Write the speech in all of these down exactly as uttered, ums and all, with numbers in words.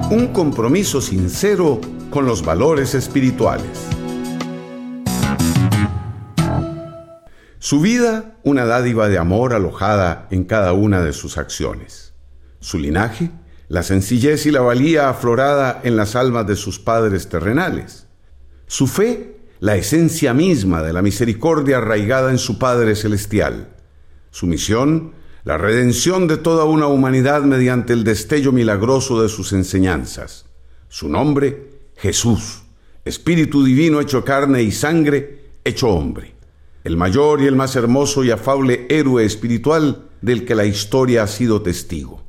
Un compromiso sincero con los valores espirituales. Su vida, una dádiva de amor alojada en cada una de sus acciones. Su linaje, la sencillez y la valía aflorada en las almas de sus padres terrenales. Su fe, la esencia misma de la misericordia arraigada en su Padre Celestial. Su misión, la redención de toda una humanidad mediante el destello milagroso de sus enseñanzas. Su nombre, Jesús, Espíritu Divino hecho carne y sangre, hecho hombre. El mayor y el más hermoso y afable héroe espiritual del que la historia ha sido testigo.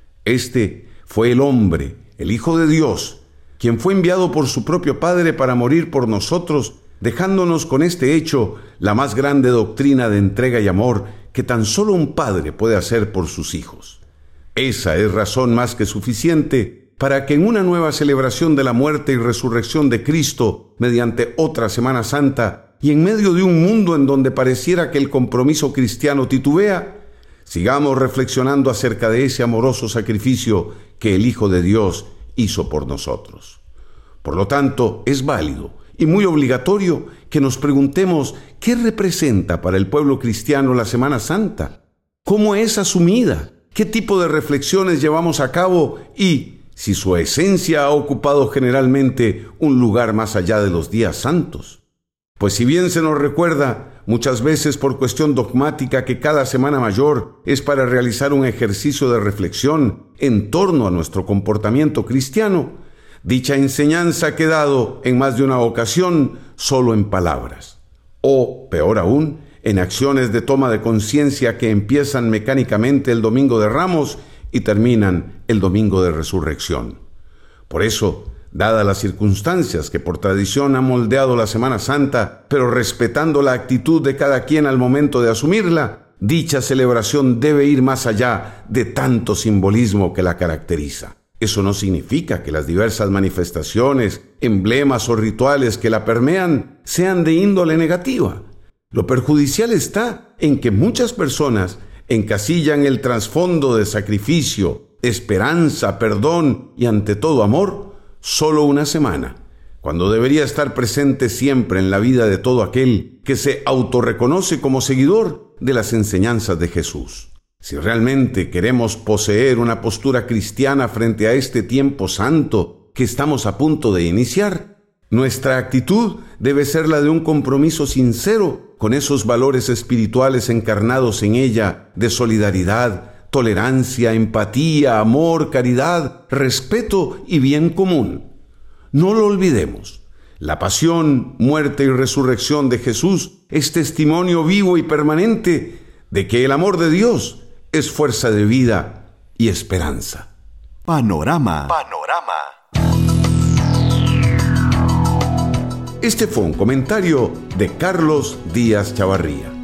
Este fue el hombre, el Hijo de Dios, quien fue enviado por su propio Padre para morir por nosotros, dejándonos con este hecho la más grande doctrina de entrega y amor que tan solo un padre puede hacer por sus hijos. Esa es razón más que suficiente para que en una nueva celebración de la muerte y resurrección de Cristo, mediante otra Semana Santa, y en medio de un mundo en donde pareciera que el compromiso cristiano titubea, sigamos reflexionando acerca de ese amoroso sacrificio que el Hijo de Dios hizo por nosotros. Por lo tanto, es válido y muy obligatorio que nos preguntemos qué representa para el pueblo cristiano la Semana Santa, cómo es asumida, qué tipo de reflexiones llevamos a cabo y si su esencia ha ocupado generalmente un lugar más allá de los días santos. Pues si bien se nos recuerda muchas veces por cuestión dogmática que cada Semana Mayor es para realizar un ejercicio de reflexión en torno a nuestro comportamiento cristiano, dicha enseñanza ha quedado en más de una ocasión solo en palabras, o, peor aún, en acciones de toma de conciencia que empiezan mecánicamente el Domingo de Ramos y terminan el Domingo de Resurrección. Por eso, dadas las circunstancias que por tradición han moldeado la Semana Santa, pero respetando la actitud de cada quien al momento de asumirla, dicha celebración debe ir más allá de tanto simbolismo que la caracteriza. Eso no significa que las diversas manifestaciones, emblemas o rituales que la permean sean de índole negativa. Lo perjudicial está en que muchas personas encasillan el trasfondo de sacrificio, esperanza, perdón y ante todo amor solo una semana, cuando debería estar presente siempre en la vida de todo aquel que se autorreconoce como seguidor de las enseñanzas de Jesús. Si realmente queremos poseer una postura cristiana frente a este tiempo santo que estamos a punto de iniciar, nuestra actitud debe ser la de un compromiso sincero con esos valores espirituales encarnados en ella de solidaridad, tolerancia, empatía, amor, caridad, respeto y bien común. No lo olvidemos. La pasión, muerte y resurrección de Jesús es testimonio vivo y permanente de que el amor de Dios es fuerza de vida y esperanza. Panorama. Panorama. Este fue un comentario de Carlos Díaz Chavarría.